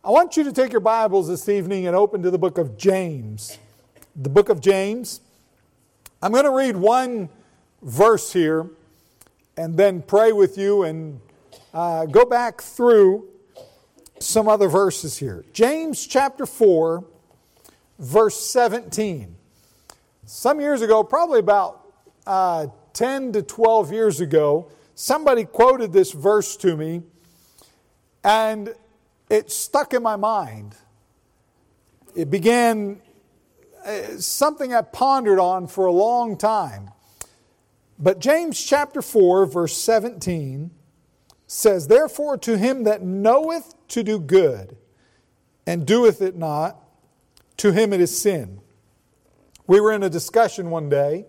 I want you to take your Bibles this evening and open to the book of James. The book of James. I'm going to read one verse here and then pray with you and go back through some other verses here. James chapter 4, verse 17. Some years ago, probably about 10 to 12 years ago, somebody quoted this verse to me, and it stuck in my mind. It began something I pondered on for a long time. But James chapter 4, verse 17 says, "Therefore to him that knoweth to do good, and doeth it not, to him it is sin." We were in a discussion one day,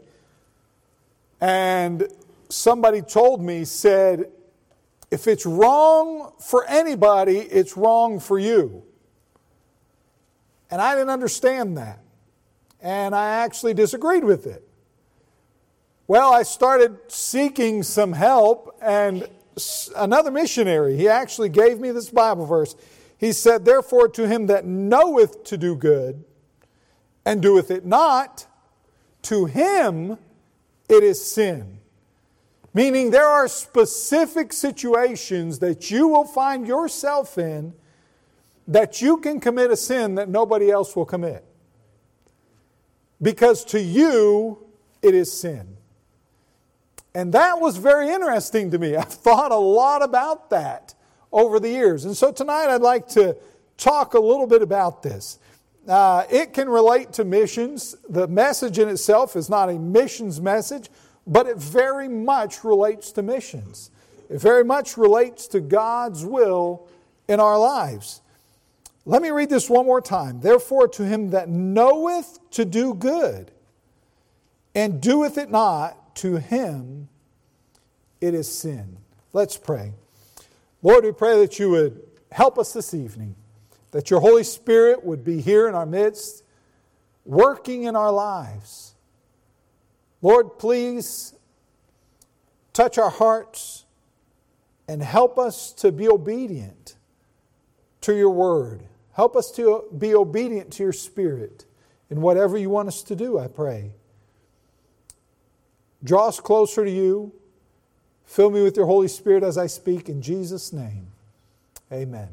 and somebody told me, said, if it's wrong for anybody, it's wrong for you. And I didn't understand that. And I actually disagreed with it. Well, I started seeking some help, and another missionary, he actually gave me this Bible verse. He said, "Therefore to him that knoweth to do good, and doeth it not, to him it is sin." Meaning there are specific situations that you will find yourself in that you can commit a sin that nobody else will commit. Because to you, it is sin. And that was very interesting to me. I've thought a lot about that over the years. And so tonight I'd like to talk a little bit about this. It can relate to missions. The message in itself is not a missions message, but it very much relates to missions. It very much relates to God's will in our lives. Let me read this one more time. "Therefore to him that knoweth to do good, and doeth it not, to him it is sin." Let's pray. Lord, we pray that you would help us this evening, that your Holy Spirit would be here in our midst, working in our lives. Lord, please touch our hearts and help us to be obedient to your word. Help us to be obedient to your Spirit in whatever you want us to do, I pray. Draw us closer to you. Fill me with your Holy Spirit as I speak in Jesus' name. Amen.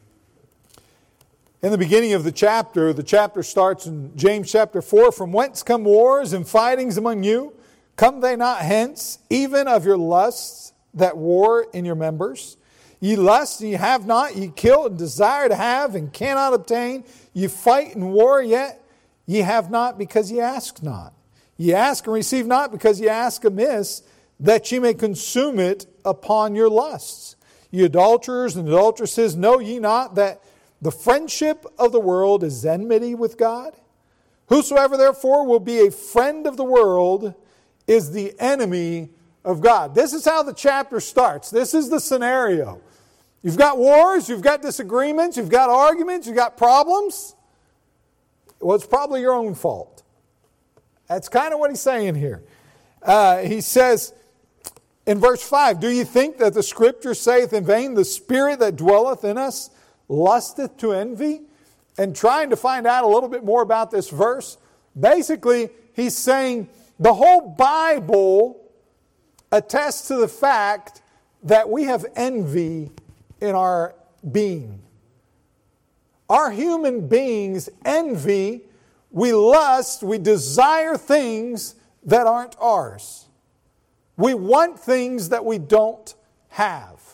In the beginning of the chapter starts in James chapter 4, "From whence come wars and fightings among you? Come they not hence, even of your lusts that war in your members? Ye lust and ye have not, ye kill and desire to have and cannot obtain. Ye fight and war, yet ye have not because ye ask not. Ye ask and receive not because ye ask amiss, that ye may consume it upon your lusts. Ye adulterers and adulteresses, know ye not that the friendship of the world is enmity with God? Whosoever therefore will be a friend of the world is the enemy of God." This is how the chapter starts. This is the scenario. You've got wars, you've got disagreements, you've got arguments, you've got problems. Well, it's probably your own fault. That's kind of what he's saying here. He says in verse 5, "Do ye think that the Scripture saith in vain, the Spirit that dwelleth in us lusteth to envy?" And trying to find out a little bit more about this verse, basically he's saying the whole Bible attests to the fact that we have envy in our being. Our human beings envy, we lust, we desire things that aren't ours. We want things that we don't have.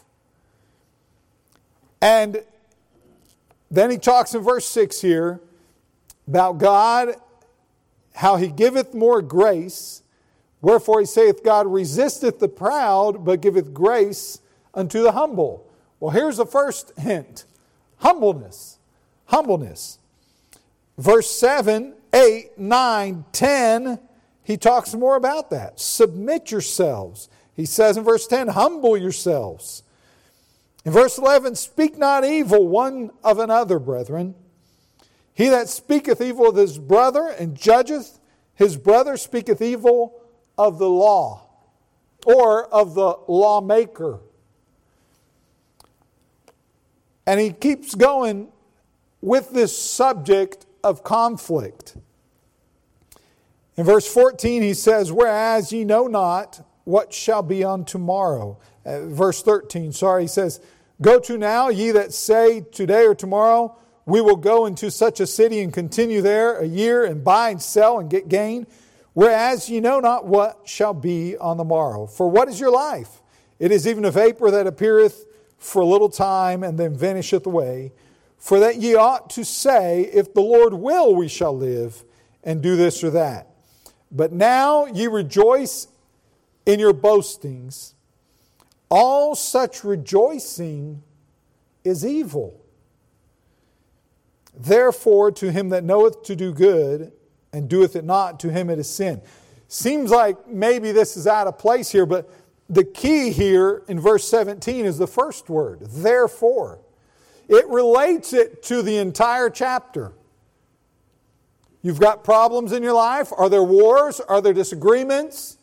And then he talks in verse 6 here about God, how he giveth more grace. Wherefore he saith, God resisteth the proud, but giveth grace unto the humble. Well, here's the first hint. Humbleness. Humbleness. Verse 7, 8, 9, 10, he talks more about that. Submit yourselves. He says in verse 10, humble yourselves. In verse 11, speak not evil one of another, brethren. He that speaketh evil of his brother and judgeth his brother speaketh evil of the law, or of the lawmaker. And he keeps going with this subject of conflict. In verse 14 he says, whereas ye know not what shall be on tomorrow. Verse 13, he says, go to now, ye that say today or tomorrow, we will go into such a city and continue there a year and buy and sell and get gain. Whereas ye know not what shall be on the morrow. For what is your life? It is even a vapor that appeareth for a little time and then vanisheth away. For that ye ought to say, if the Lord will, we shall live and do this or that. But now ye rejoice in your boastings. All such rejoicing is evil. Therefore, to him that knoweth to do good and doeth it not, to him it is sin. Seems like maybe this is out of place here, but the key here in verse 17 is the first word, therefore. It relates it to the entire chapter. You've got problems in your life. Are there wars? Are there disagreements?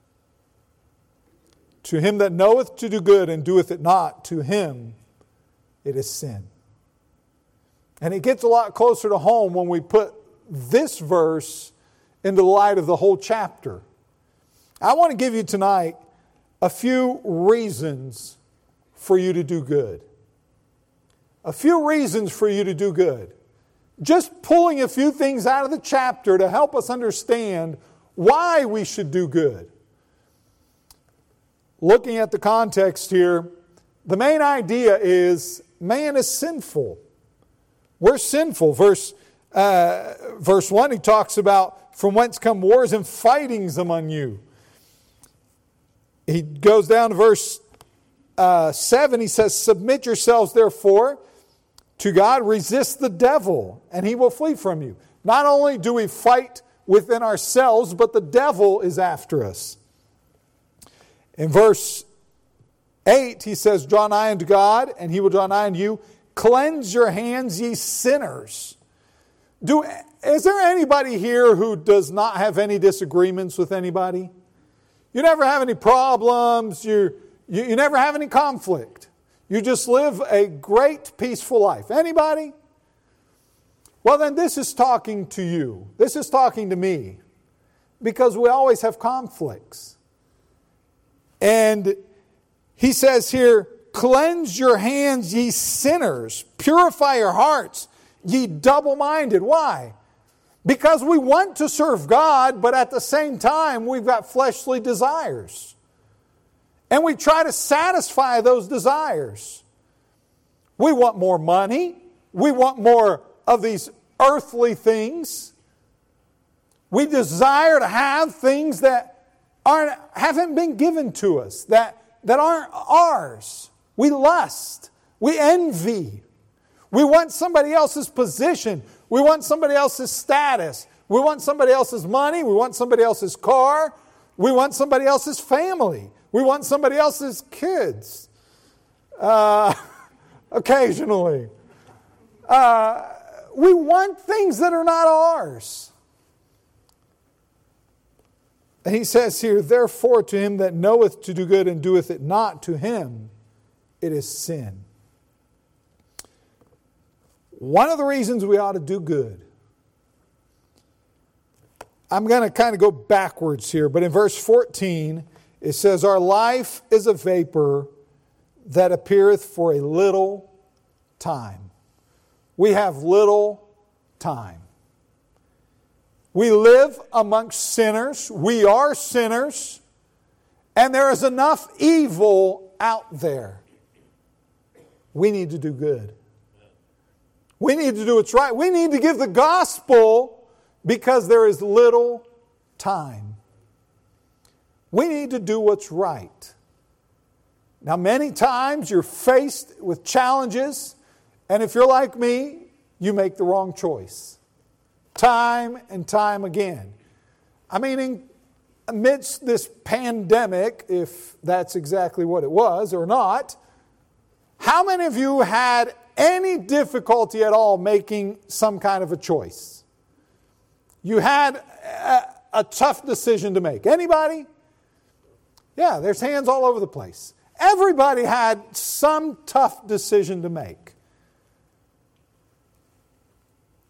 To him that knoweth to do good and doeth it not, to him it is sin. And it gets a lot closer to home when we put this verse into the light of the whole chapter. I want to give you tonight a few reasons for you to do good. A few reasons for you to do good. Just pulling a few things out of the chapter to help us understand why we should do good. Looking at the context here, the main idea is man is sinful. We're sinful. Verse 1, he talks about from whence come wars and fightings among you. He goes down to verse 7, he says, submit yourselves therefore to God, resist the devil, and he will flee from you. Not only do we fight within ourselves, but the devil is after us. In verse 8, he says, draw nigh unto God, and he will draw nigh unto you. Cleanse your hands, ye sinners. Is there anybody here who does not have any disagreements with anybody? You never have any problems. You never have any conflict. You just live a great, peaceful life. Anybody? Well, then this is talking to you. This is talking to me. Because we always have conflicts. And he says here, cleanse your hands, ye sinners. Purify your hearts, ye double-minded. Why? Because we want to serve God, but at the same time, we've got fleshly desires. And we try to satisfy those desires. We want more money. We want more of these earthly things. We desire to have things that haven't been given to us, that aren't ours. We lust. We envy. We want somebody else's position. We want somebody else's status. We want somebody else's money. We want somebody else's car. We want somebody else's family. We want somebody else's kids. Occasionally. We want things that are not ours. And he says here, therefore to him that knoweth to do good and doeth it not, to him it is sin. One of the reasons we ought to do good. I'm going to kind of go backwards here, but in verse 14, it says, our life is a vapor that appeareth for a little time. We have little time. We live amongst sinners. We are sinners. And there is enough evil out there. We need to do good. We need to do what's right. We need to give the gospel because there is little time. We need to do what's right. Now, many times you're faced with challenges, and if you're like me, you make the wrong choice. Time and time again. I mean, amidst this pandemic, if that's exactly what it was or not, how many of you had any difficulty at all making some kind of a choice? You had a tough decision to make. Anybody? Yeah, there's hands all over the place. Everybody had some tough decision to make.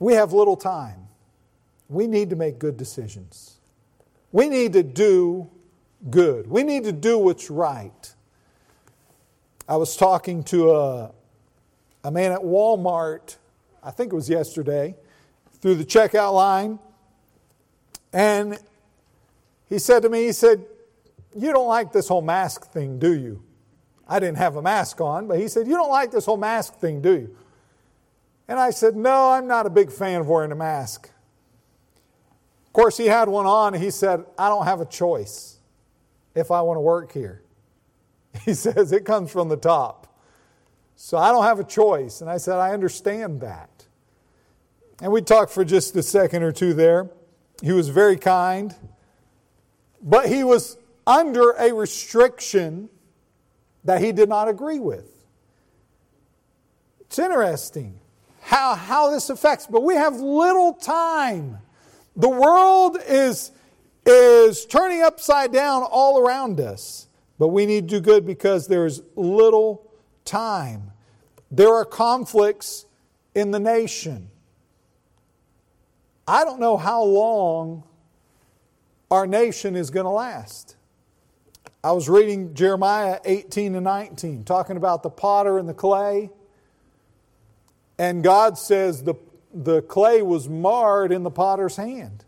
we have little time. We need to make good decisions. We need to do good. We need to do what's right. I was talking to a man at Walmart, I think it was yesterday, through the checkout line. And he said to me, he said, "You don't like this whole mask thing, do you?" I didn't have a mask on, but he said, "You don't like this whole mask thing, do you?" And I said, "No, I'm not a big fan of wearing a mask." Of course, he had one on, and he said, "I don't have a choice if I want to work here." He says, "It comes from the top. So I don't have a choice." And I said, "I understand that." And we talked for just a second or two there. He was very kind, but he was under a restriction that he did not agree with. It's interesting how this affects, but we have little time. The world is turning upside down all around us, but we need to do good because there's little time. There are conflicts in the nation. I don't know how long our nation is going to last. I was reading Jeremiah 18 and 19, talking about the potter and the clay. And God says the clay was marred in the potter's hand.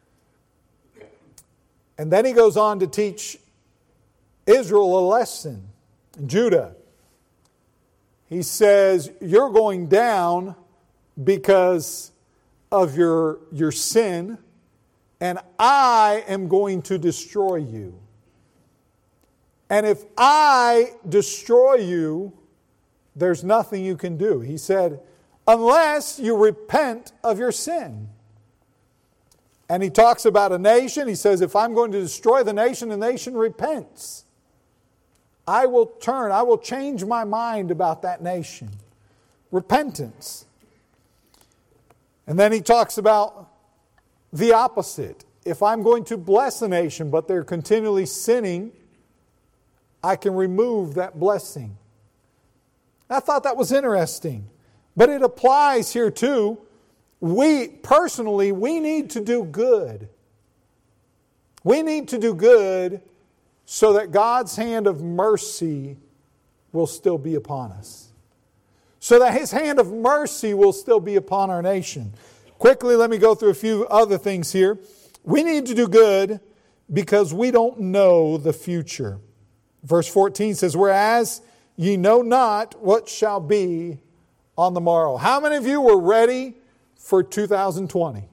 And then he goes on to teach Israel a lesson, Judah. He says, "You're going down because of your sin, and I am going to destroy you. And if I destroy you, there's nothing you can do." He said, "Unless you repent of your sin." And he talks about a nation. He says, if I'm going to destroy the nation repents. I will change my mind about that nation. Repentance. And then he talks about the opposite. If I'm going to bless a nation, but they're continually sinning, I can remove that blessing. I thought that was interesting. But it applies here too. We need to do good. We need to do good so that God's hand of mercy will still be upon us. So that His hand of mercy will still be upon our nation. Quickly, let me go through a few other things here. We need to do good because we don't know the future. Verse 14 says, "Whereas ye know not what shall be on the morrow." How many of you were ready for 2020?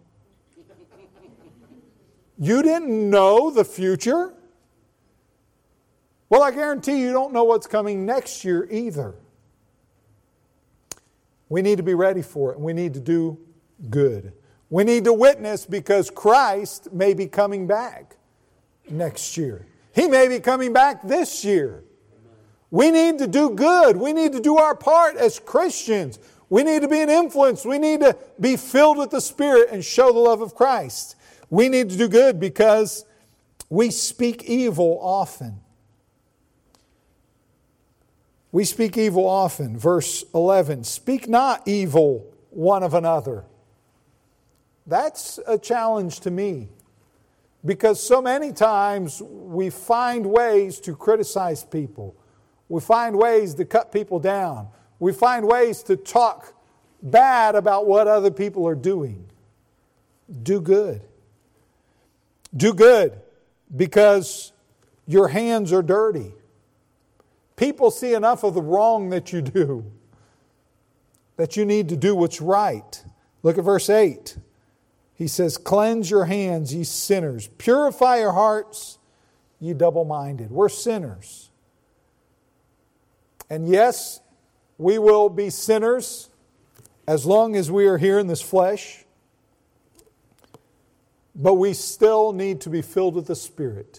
You didn't know the future? Well, I guarantee you don't know what's coming next year either. We need to be ready for it, and we need to do good. We need to witness because Christ may be coming back next year. He may be coming back this year. We need to do good. We need to do our part as Christians. We need to be an influence. We need to be filled with the Spirit and show the love of Christ. We need to do good because we speak evil often. We speak evil often. Verse 11, "Speak not evil one of another." That's a challenge to me because so many times we find ways to criticize people. We find ways to cut people down. We find ways to talk bad about what other people are doing. Do good. Do good because your hands are dirty. People see enough of the wrong that you do that you need to do what's right. Look at verse 8. He says, "Cleanse your hands, ye sinners. Purify your hearts, ye double-minded." We're sinners. And yes, we will be sinners as long as we are here in this flesh. But we still need to be filled with the Spirit.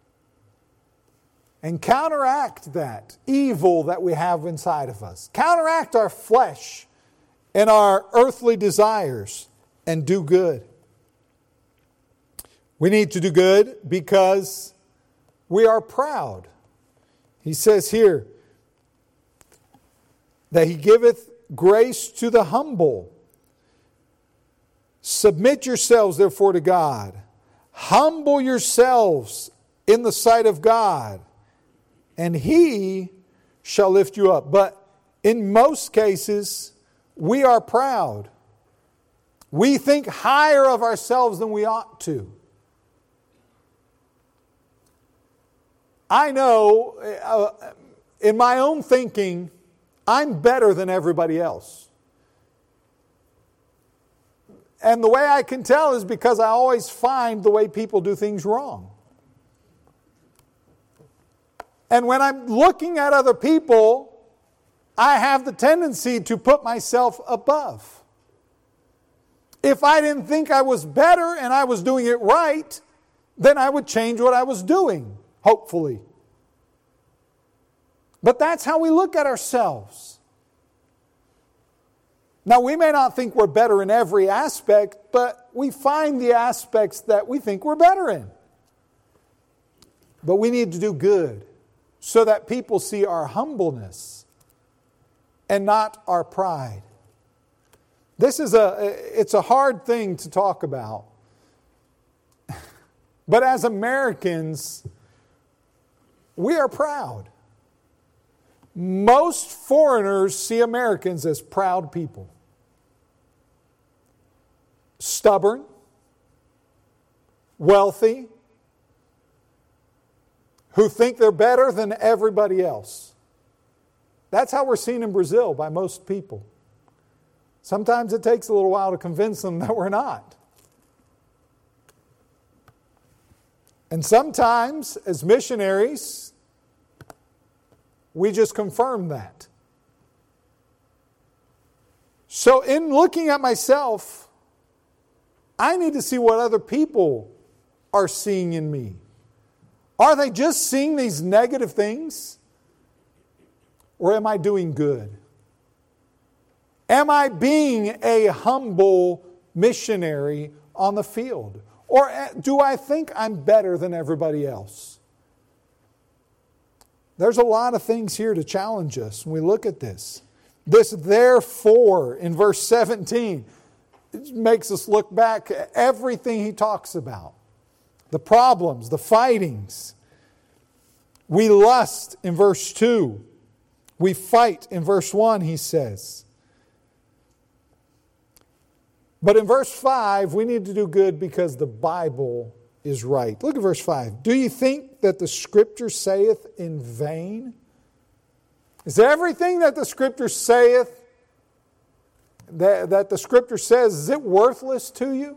And counteract that evil that we have inside of us. Counteract our flesh and our earthly desires and do good. We need to do good because we are proud. He says here that He giveth grace to the humble. Submit yourselves, therefore, to God. Humble yourselves in the sight of God, and He shall lift you up. But in most cases, we are proud. We think higher of ourselves than we ought to. I know, in my own thinking, I'm better than everybody else. And the way I can tell is because I always find the way people do things wrong. And when I'm looking at other people, I have the tendency to put myself above. If I didn't think I was better and I was doing it right, then I would change what I was doing, hopefully. But that's how we look at ourselves. Now, we may not think we're better in every aspect, but we find the aspects that we think we're better in. But we need to do good so that people see our humbleness and not our pride. It's a hard thing to talk about. But as Americans, we are proud. Most foreigners see Americans as proud people. Stubborn, wealthy, who think they're better than everybody else. That's how we're seen in Brazil by most people. Sometimes it takes a little while to convince them that we're not. And sometimes, as missionaries, we just confirm that. So in looking at myself, I need to see what other people are seeing in me. Are they just seeing these negative things? Or am I doing good? Am I being a humble missionary on the field? Or do I think I'm better than everybody else? There's a lot of things here to challenge us when we look at this. This therefore in verse 17 it makes us look back at everything he talks about. The problems, the fightings. We lust in verse 2. We fight in verse 1, he says. But in verse 5, we need to do good because the Bible is right. Look at verse 5. Do you think that the Scripture saith in vain? Is everything that the Scripture saith, that the Scripture says, is it worthless to you?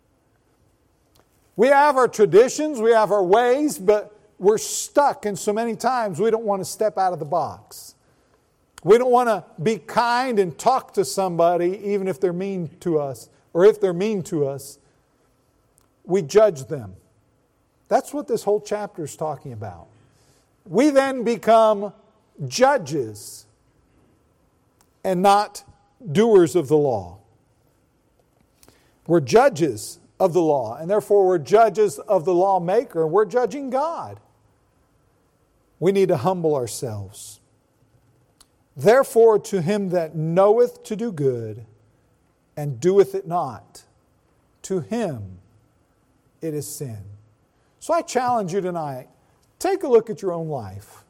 We have our traditions, we have our ways, but we're stuck, and so many times we don't want to step out of the box. We don't want to be kind and talk to somebody, even if they're mean to us, or if they're mean to us. We judge them. That's what this whole chapter is talking about. We then become judges and not doers of the law. We're judges of the law, and therefore we're judges of the lawmaker, and we're judging God. We need to humble ourselves. Therefore, to him that knoweth to do good and doeth it not, to him it is sin. So I challenge you tonight, take a look at your own life.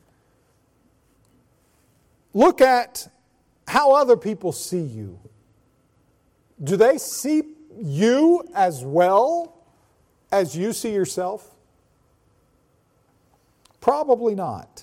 Look at how other people see you. Do they see you as well as you see yourself? Probably not.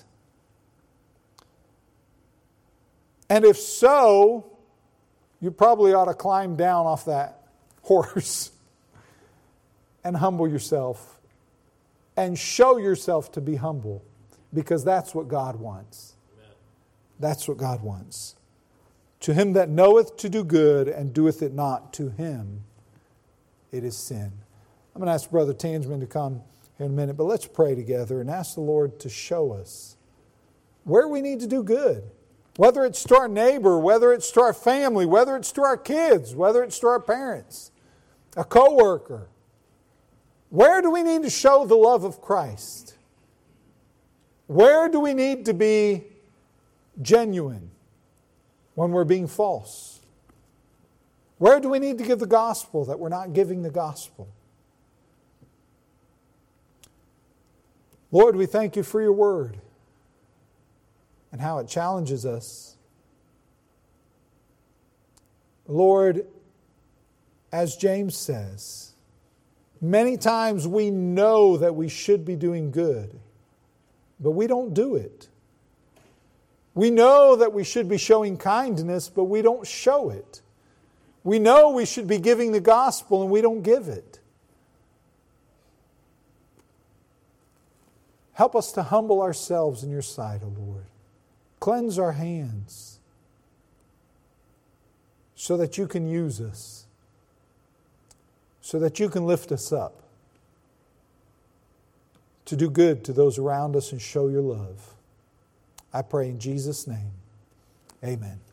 And if so, you probably ought to climb down off that horse and humble yourself and show yourself to be humble, because that's what God wants. Amen. That's what God wants. To him that knoweth to do good and doeth it not, to him it is sin. I'm going to ask Brother Tansman to come here in a minute, but let's pray together and ask the Lord to show us where we need to do good. Whether it's to our neighbor, whether it's to our family, whether it's to our kids, whether it's to our parents, a coworker. Where do we need to show the love of Christ? Where do we need to be genuine when we're being false? Where do we need to give the gospel that we're not giving the gospel? Lord, we thank you for your word and how it challenges us. Lord, as James says, many times we know that we should be doing good, but we don't do it. We know that we should be showing kindness, but we don't show it. We know we should be giving the gospel, and we don't give it. Help us to humble ourselves in your sight, O Lord. Cleanse our hands so that you can use us, so that you can lift us up to do good to those around us and show your love. I pray in Jesus' name. Amen.